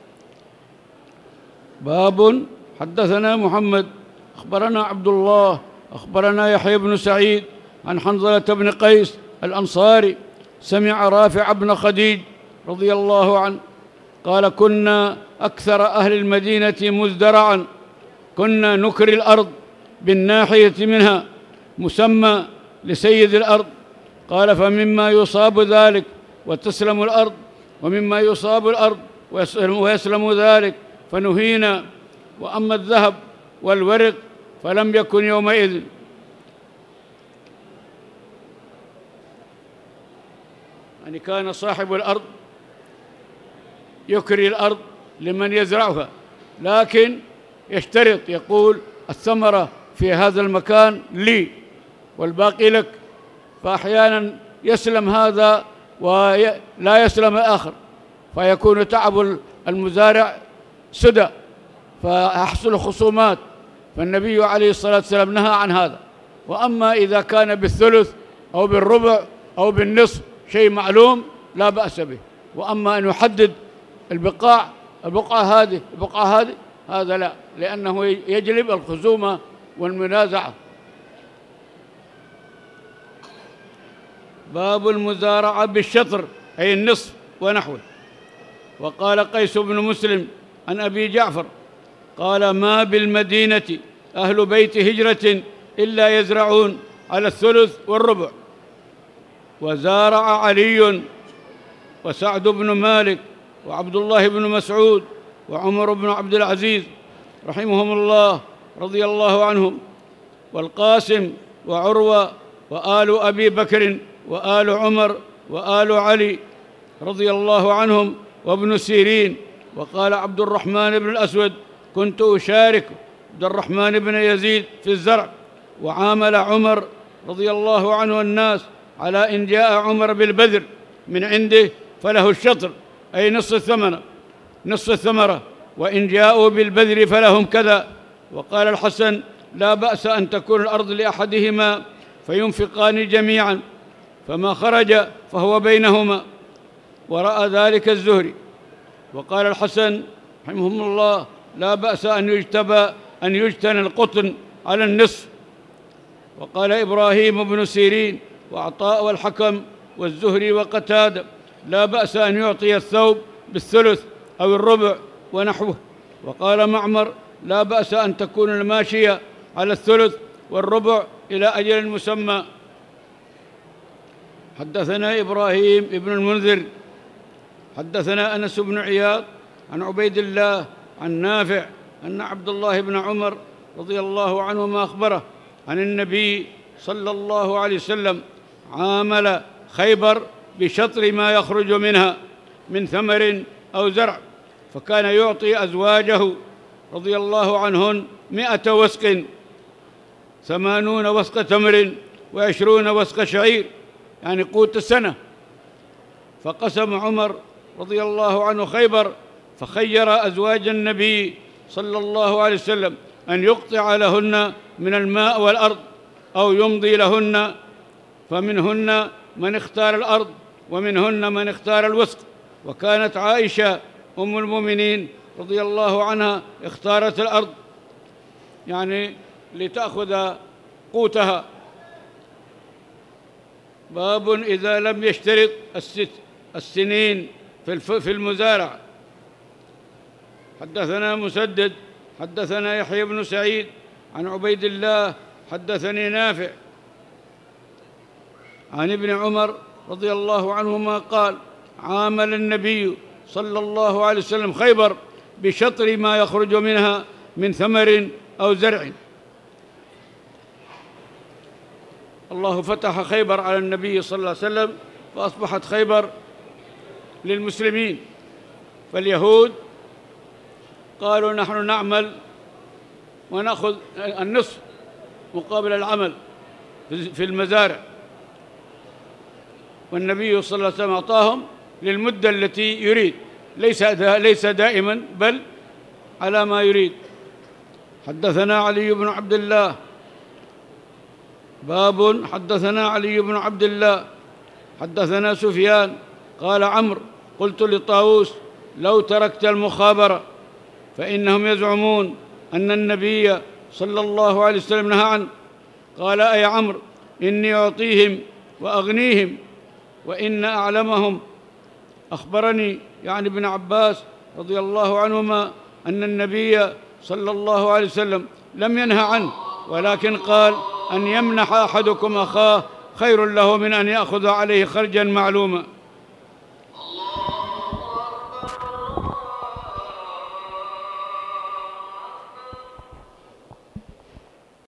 Speaker 1: باب حدثنا محمد أخبرنا عبد الله أخبرنا يحيى بن سعيد عن حنظلة بن قيس الأنصاري سمع رافع بن خديج رضي الله عنه قال: كنا أكثر أهل المدينة مزدرعا، كنا نكري الأرض بالناحية منها مسمى لسيد الأرض. قال: فمما يصاب ذلك وتسلم الأرض، ومما يصاب الأرض ويسلم ذلك فنهينا. وأما الذهب والورق فلم يكن يومئذ. يعني كان صاحب الأرض يكري الأرض لمن يزرعها، لكن يشترط، يقول: الثمرة في هذا المكان لي والباقي لك. فأحيانا يسلم هذا ولا يسلم الآخر، فيكون تعب المزارع سدى، فيحصل خصومات. فالنبي عليه الصلاة والسلام نهى عن هذا. وأما إذا كان بالثلث أو بالربع أو بالنصف شيء معلوم لا بأس به. وأما أن يحدد البقاع البقعة هذه البقعة هذه هذا لا، لأنه يجلب الخصومة والمنازعة. باب المزارعة بالشطر أي النصف ونحوه. وقال قيس بن مسلم عن أبي جعفر قال: ما بالمدينة أهل بيت هجرة إلا يزرعون على الثلث والربع. وزارع علي وسعد بن مالك وعبد الله بن مسعود وعمر بن عبد العزيز رحمهم الله رضي الله عنهم، والقاسم وعروة وآل أبي بكر وآل عمر وآل علي رضي الله عنهم وابن سيرين. وقال عبد الرحمن بن الأسود: كنت أشارك عبد الرحمن بن يزيد في الزرع، وعامل عمر رضي الله عنه الناس على إن جاء عمر بالبذر من عنده فله الشطر، أي نصف الثمرة نصف الثمرة وإن جاءوا بالبذر فلهم كذا. وقال الحسن: لا بأس أن تكون الأرض لأحدهما فينفقان جميعا، فما خرج فهو بينهما، ورأى ذلك الزهري. وقال الحسن رحمهم الله: لا بأس أن يجتبى أن يجتنى القطن على النصف. وقال إبراهيم بن سيرين وعطاء والحكم والزهري وقتادة: لا بأس أن يعطي الثوب بالثلث أو الربع ونحوه. وقال معمر: لا بأس أن تكون الماشية على الثلث والربع إلى أجل مسمى. حدثنا إبراهيم بن المنذر حدثنا أنس بن عياض عن عبيد الله عن نافع أن عبد الله بن عمر رضي الله عنهما أخبره عن النبي صلى الله عليه وسلم عامل خيبر بشطر ما يخرج منها من ثمر أو زرع، فكان يعطي أزواجه رضي الله عنهن مئة وسق، ثمانون وسق تمر وعشرون وسق شعير، يعني قوت السنة. فقسم عمر رضي الله عنه خيبر، فخير أزواج النبي صلى الله عليه وسلم أن يقطع لهن من الماء والأرض أو يمضي لهن، فمنهن من اختار الأرض ومنهن من اختار الوسق. وكانت عائشة أم المؤمنين رضي الله عنها اختارت الأرض، يعني لتأخذ قوتها. باب إذا لم يشترط السنين في المزارع. حدثنا مسدد حدثنا يحيى بن سعيد عن عبيد الله حدثني نافع عن ابن عمر رضي الله عنهما قال: عامل النبي صلى الله عليه وسلم خيبر بشطر ما يخرج منها من ثمر أو زرع. الله فتح خيبر على النبي صلى الله عليه وسلم، فأصبحت خيبر للمسلمين. فاليهود قالوا: نحن نعمل ونأخذ النصف مقابل العمل في المزارع، والنبي صلى الله عليه وسلم أعطاهم للمدة التي يريد، ليس ليس دائما بل على ما يريد. حدثنا علي بن عبد الله باب حدثنا علي بن عبد الله حدثنا سفيان قال عمرو: قلت لطاووس: لو تركت المخابرة فإنهم يزعمون أن النبي صلى الله عليه وسلم نهى عنه. قال: أي عمرو، إني أعطيهم وأغنيهم، وإن أعلمهم أخبرني يعني ابن عباس رضي الله عنهما أن النبي صلى الله عليه وسلم لم ينهى عنه، ولكن قال: أن يمنح أحدكم أخاه خير له من أن يأخذ عليه خرجا معلوما.